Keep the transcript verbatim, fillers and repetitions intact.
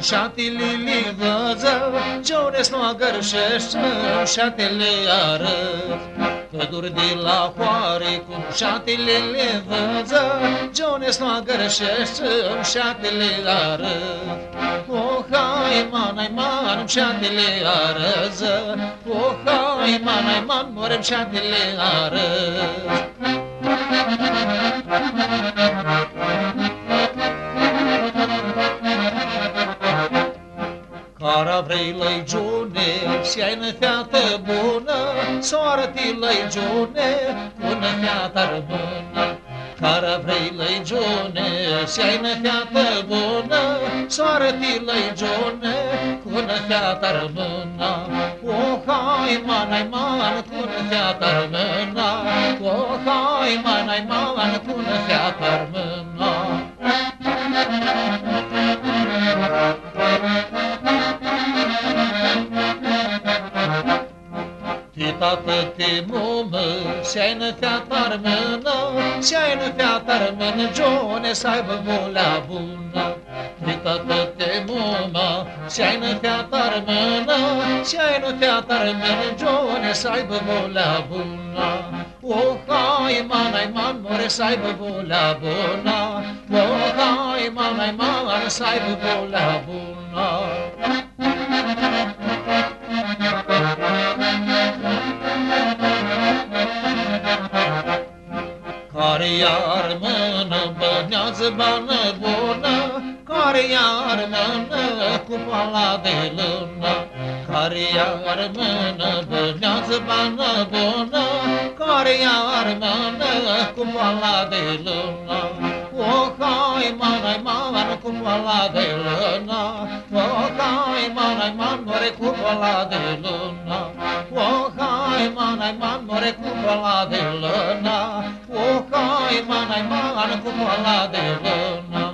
șatele li văză, ce-o nu gărșești, șatele arăt. Păduri de la hoare, cum șatele le văză, ce-o nu gărșești, șatele arăt. O, hai, man, ai, man, șatele arăză, o, hai, man, ai, man, morem șatele arăt. Cara vrei lăigiune, și-ai-nă feată bună, soară-ti lăigiune, cu-nă feata rămână. Cara vrei lăigiune, și-ai-nă feată bună, soară-ti lăigiune, cu-nă feata rămână. O, hai, man-ai, man, cu-nă feata rămână, o, hai, man-ai, man, cu-nă feata rămână. Tată te mumă, și-ai-nă feata-r mână, și-ai-nă feata-r mână, Joane, să-aibă volea bună. Tată te mumă, și-ai-nă feata-r mână, și-ai-nă feata-r mână, Joane, să-aibă volea bună. O, hai, man-ai, man, more, să-aibă volea bună, o, hai, man-ai, man, să-aibă volea bună. Care iar mână bănează bană bună, care iar mână cu pala de lână. Care iar mână bănează bană bună, care iar mână cu pala de lână. O, hai, man-ai, man, cu pala de lână, o, hai, man-ai, man, more cu pala de lână. O, hai, man-ai, man, more cu pala de lână, o, hai, man-ai, man, cu pala de lână.